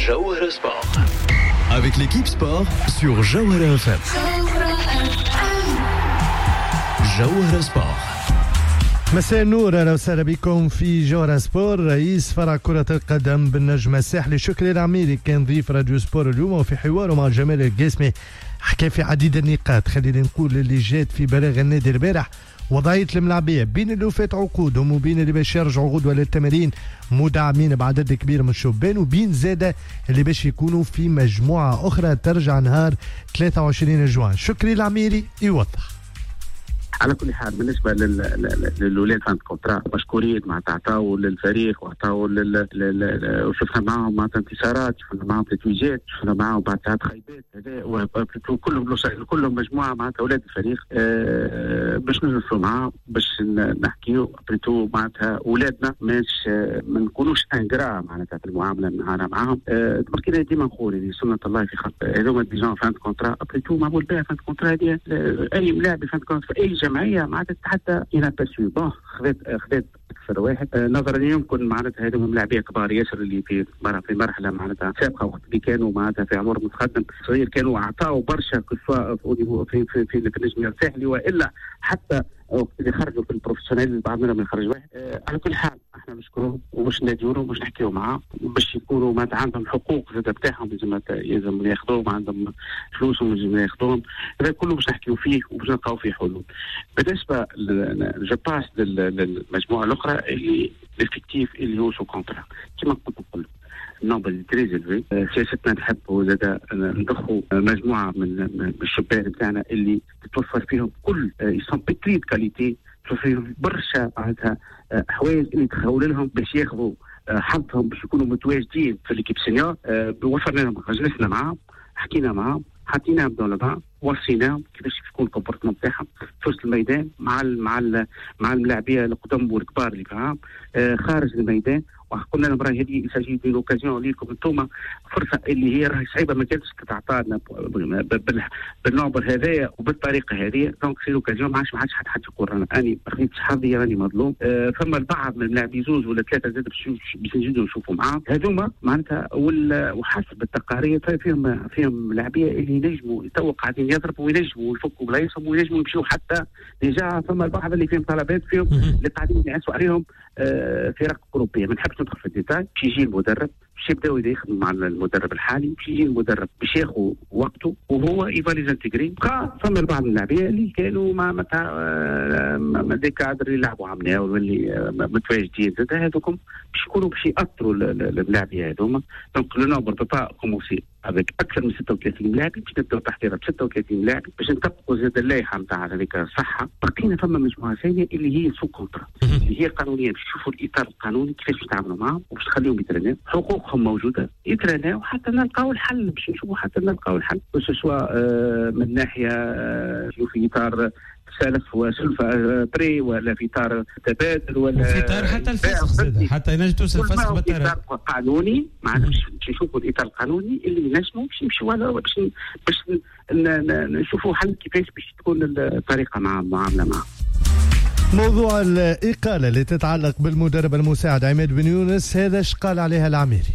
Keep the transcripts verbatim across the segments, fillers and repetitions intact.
Jawhara Sport. Avec l'équipe sport sur Jawhara F M. Jawhara Sport. مساء النور، اهلا وسهلا بكم في جوهرة سبور. رئيس فرع كرة القدم بالنجم الساحلي شكري العميري كان ضيف راديو سبور اليوم، وفي حواره مع جمال القاسمي حكى في عديد النقاط. خلينا نقول اللي جات في بلاغ النادي البارح وضعية الملاعبية بين اللي فات عقودهم وبين اللي باش يرجعوا غدوة للتمارين مدعمين بعدد كبير من الشبان، وبين زادة اللي باش يكونوا في مجموعة أخرى ترجع نهار ثلاثة وعشرين جوان. شكري العميري يوضح. على كل حال بالنسبه للولاد فان كونترا مشكورين مع عطاو للفريق وعطاو وشفنا معهم مع انتصارات، شفنا معهم تتويجات، شفنا معهم بعد ساعات خيبات. هذا كلهم كلهم مجموعه مع اولاد الفريق أه باش نجلسوا معاهم باش نحكيو بريتو معناتها اولادنا ماش ما نكونوش انجرا معناتها في المعامله معنا معاهم. أه بركينا ديما نقول اللي سنه الله في خلق هذوما ديجون فان كونترا بريتو معمول بها فان كونترا هذه اي ملاعب فان كونترا في اي جمعيه معناتها حتى ينابسوا بون خذت خذت اكثر واحد أه نظرا يمكن معناتها هذوما ملاعبيه كبار ياسر اللي في في مرحله معناتها سابقه وقت اللي كانوا معناتها في عمر متقدم صغير كانوا عطاوا برشا سواء في في في في النجم الساحلي والا حتى وقت اللي خرجوا في البروفيسيونيل بعض منهم يخرج واحد. أه على كل حال احنا نشكرهم وباش نديروا باش نحكيوا معاهم باش يكونوا ما عندهم حقوق زاد بتاعهم لازم لازم ياخذوهم، عندهم فلوسهم لازم ياخذوهم. هذا كله باش نحكيوا فيه وباش نلقاو فيه حلول. بالنسبه جو باس للمجموعه الاخرى اللي الافكتيف اللي هو سو كونترا كما كنت نقول نوبل تريزلفي. سياستنا نحبوا زاد نضخوا مجموعه من الشبان بتاعنا اللي تتوفر فيهم كل يسون بيكريت كاليتي، فيهم برشا معناتها حوايج اللي تخول لهم باش ياخذوا حظهم باش يكونوا متواجدين في ليكيب سينيور. وفرنا لهم، جلسنا معاهم، حكينا معاهم، حطيناهم دون لبان، وصيناهم كيفاش يكون الكومبورتمون تاعهم في وسط الميدان مع ال مع ال مع الملاعبيه القدم والكبار اللي معاهم آه خارج الميدان. وقلنا لهم راهي هذه يسجل دي لوكازيون ليكم انتم فرصه اللي هي راهي صعيبه ما كانتش تتعطانا بالنوبر هذايا وبالطريقه هذه. دونك سي لوكازيون ما عادش ما عادش حد حد يقول انا اني ما خديتش حظي راني مظلوم. آه فما البعض من اللاعبين زوج ولا ثلاثه زاد باش نزيدوا نشوفوا معاهم هذوما معناتها. وحسب التقارير فيهم فيهم لاعبيه اللي ينجموا تو قاعدين يضربوا وينجموا يفكوا بلايصهم وينجموا يمشيوا حتى ديجا. فما البعض اللي فيهم طلبات فيهم اللي قاعدين يعسوا عليهم آه فرق اوروبيه. ما نحبش ندخل في الديتاي. باش يجي المدرب باش يبداو يخدموا مع المدرب الحالي، باش يجي المدرب باش ياخذ وقته وهو يفاليز انتجري. فما البعض من اللاعبين اللي كانوا ما متاع ما دي كادر اللي يلعبوا عمنا واللي متواجدين زاد هذوكم باش يكونوا باش ياثروا اللاعبين هذوما. دونك لو نومبر با كومونسي افيك اكثر من ستة وثلاثين لاعب، باش نبداو تحضيرها ب ستة وثلاثين لاعب باش نطبقوا زاد اللائحه نتاع هذيك الصحه. بقينا فما مجموعه ثانيه اللي هي سو كونترا اللي هي قانونيه باش يشوفوا الاطار القانوني كيفاش يتعاملوا معهم وباش تخليهم يترناو، حقوقهم موجوده يترناو حتى نلقاو الحل. باش نشوفوا حتى نلقاو الحل سواء آه من ناحيه آه في اطار سلف وسلفة بري ولا في اطار تبادل ولا في اطار حتى الفسخ حتى ينجم توصل الفسخ بالطريقه اطار قانوني. معناتها باش نشوفوا الاطار القانوني اللي ينجموا باش نمشيوا على باش باش نشوفوا حل كيفاش باش تكون الطريقه مع المعامله معه. موضوع الإقالة اللي تتعلق بالمدرب المساعد عماد بن يونس هذا اش قال عليها العميري؟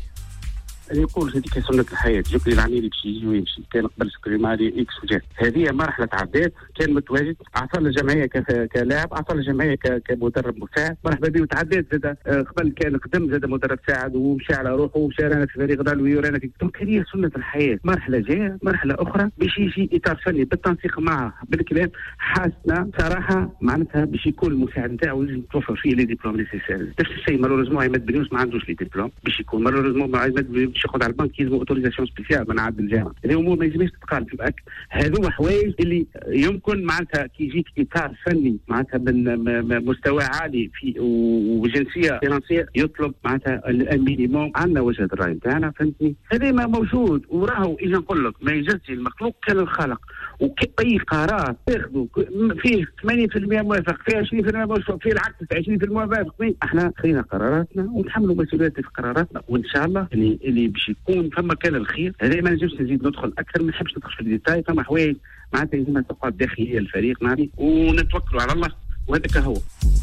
يقول هذيك سنة الحياة. جبري العميري باش يجي ويمشي، كان قبل سكري مالي اكس وجات. هذه مرحلة عدات، كان متواجد، اعطى الجمعية كلاعب، اعطى الجمعية كمدرب مساعد، مرحبا به وتعدات زاد. قبل كان قدم زاد مدرب ساعد ومشى على روحه ومشى رانا في فريق دالوي ورانا في. دونك هذه سنة الحياة. مرحلة جاية، مرحلة أخرى باش يجي إطار فني بالتنسيق معه بالكلام. حاسنا صراحة معناتها باش يكون المساعد نتاعو لازم توفر فيه لي ديبلوم نيسيسير. نفس الشيء مالوريزمون عماد بن يونس ما عندوش لي ديبلوم باش يكون مالوريزمون عماد بن يونس ياخذ على البنك يلزموا اوتوريزاسيون سبيسيال من عند الجامعه. هذه امور ما يلزمش تتقال في الاكل. هذوما حوايج اللي يمكن معناتها كي يجيك اطار فني معناتها من مستوى عالي في وجنسيه فرنسيه يطلب معناتها المينيموم. عندنا وجهه الراي نتاعنا فهمتني. هذا ما موجود وراهو اذا نقول لك ما يجزي المخلوق كان الخلق. وكأي قرار تاخذوا فيه ثمانين بالمئة موافق، فيه عشرين بالمئة موافق، فيه العكس عشرين بالمئة موافق. احنا خلينا قراراتنا ونتحملوا مسؤوليات في قراراتنا وان شاء الله اللي اللي باش يكون فما كان الخير. هذا ما نجمش نزيد ندخل اكثر، ما نحبش ندخل في الديتاي. فما حوايج معناتها لازم تقعد داخليه الفريق نادي ونتوكلوا على الله وهذاك هو.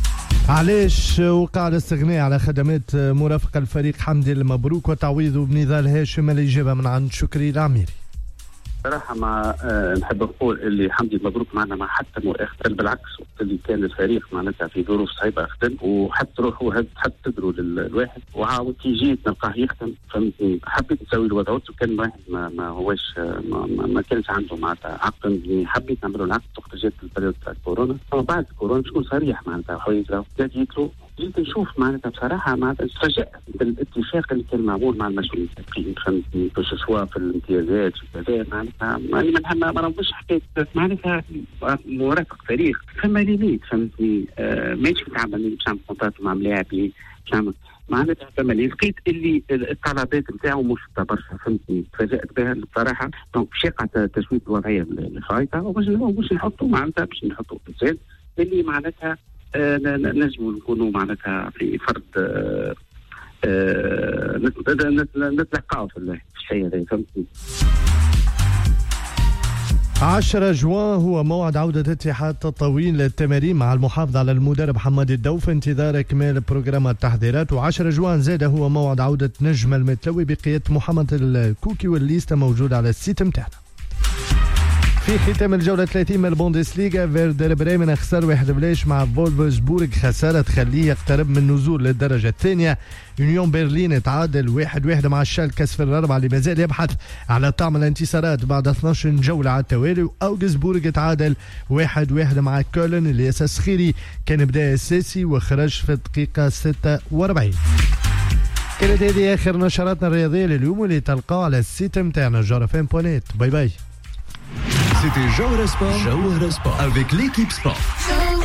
علاش وقع الاستغناء على خدمات مرافق الفريق حمدي المبروك وتعويضه بنضال هاشم؟ الإجابة من عند شكري العميري. صراحة ما أه نحب نقول اللي حمدي مبروك معنا ما حتى مؤاخذة، بالعكس اللي كان الفريق معناتها في ظروف صعيبة خدم وحتى روحه حتى تدروا للواحد، وعاود كي جيت نلقاه يخدم فهمتني. حبيت نسوي له وضعته، كان واحد ما ما هوش ما, ما, ما كانش عنده معناتها عقد، حبيت نعمل له العقد وقت جات البريود تاع الكورونا. أما بعد الكورونا شكون صريح معناتها حوايج له جيت له جيت نشوف معناتها بصراحة معناتها تفاجأت بالاتفاق اللي كان معمول مع المسؤولين التنفيذيين فهمتني، باش سواء في الامتيازات وكذا معناتها ما ما نبغيش حكاية معناتها مرافق فريق فما ليميت فهمتني. آه ماشي نتعامل باش نعمل كونترات مع ملاعب باش نعمل معناتها فما لقيت اللي الطلبات نتاعو مش برشا فهمتني. تفاجأت بها بصراحة. دونك شاقة تسويق الوضعية الخايطة وباش نحطوا معناتها باش نحطوا انسان اللي معناتها آه نجموا نكونوا معناتها في فرد آه آه نتلقاو في الشيء هذا فهمتني. عشرة جوان هو موعد عودة اتحاد تطاوين للتمارين مع المحافظة على المدرب حماد الدوف انتظار إكمال بروجرام التحضيرات. وعشرة جوان زاد هو موعد عودة نجم المتلوي بقيادة محمد الكوكي، والليستة موجودة على السيت متاعنا. في ختام الجولة ثلاثين من البوندسليغا، فيردر بريمن خسر واحد بلاش مع فولفسبورغ، خسارة تخليه يقترب من النزول للدرجة الثانية. يونيون برلين تعادل واحد واحد مع الشالكة صفر الأربعة اللي مازال يبحث على طعم الانتصارات بعد اثناش جولة على التوالي. وأوغسبورغ تعادل واحد واحد مع كولن اللي أساس خيري كان بداية أساسي وخرج في الدقيقة ستة وأربعين. كانت هذه آخر نشراتنا الرياضية لليوم واللي تلقاو على السيت متاعنا جوهرة فين بونيت. باي باي. C'était Jawara Sport, Jawara Sport avec l'équipe sport.